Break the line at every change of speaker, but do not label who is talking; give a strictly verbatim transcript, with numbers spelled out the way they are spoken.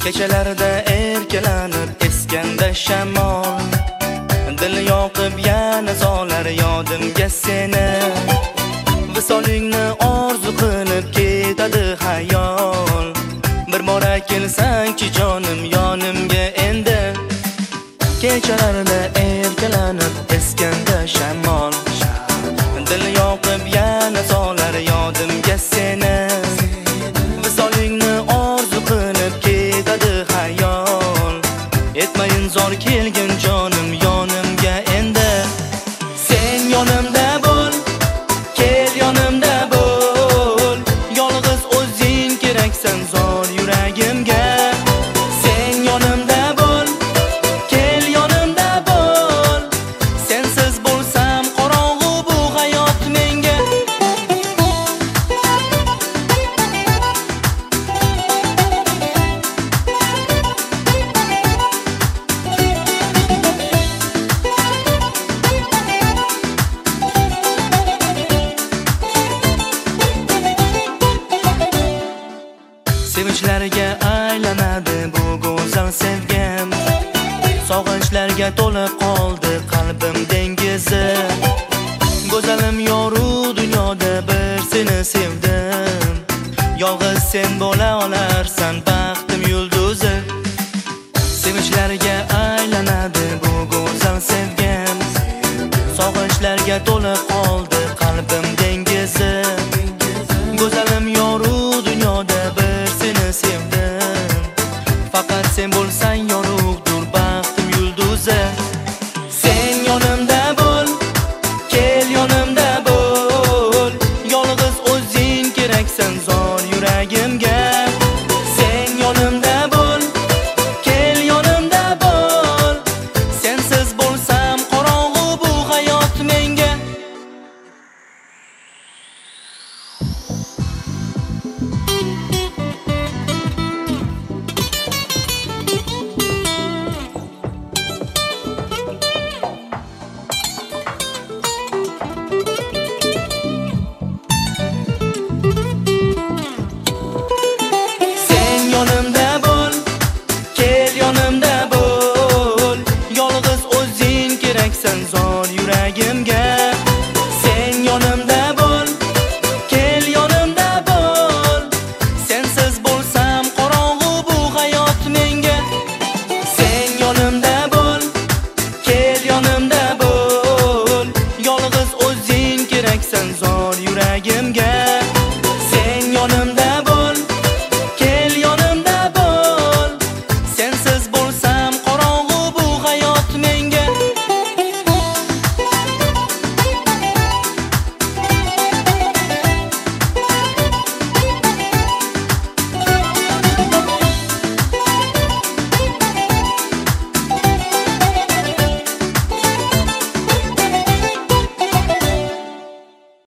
Kechalarda erkalanib eskanda shamol, dil yoqib yana solar yodimga seni. Visolingni orzu qilib ketadi xayol, bir bora kelsangchi jonim yonimga endi. Kechalarda erkalanib eskanda shamol, dil yoqib yana solar yodimga seni. Visolingni orzu qilib ketadi xayol, etmayin zor kelgin jonim yonimga endi. Sen yonimda bo'l, kel yonimda bo'l, yolg'iz o'zing keraksan zor yuragimga. Sen yonimda bo'l, kel yonimda bo'l, sensiz bo'lsam qorong'u bu hayot menga. Sevinchlarga aylanadi bu go'zal sevgim, sog'inchlarga to'lib qoldi qalbim dengizi. Go'zalim yoru dunyoda bir seni sevdim, yolg'iz sen bo'la olarsan baxtim yulduzi. Sevinchlarga aylanadi bu go'zal sevgim, sog'inchlarga to'lib qoldi qalbim dengizi. Go'zal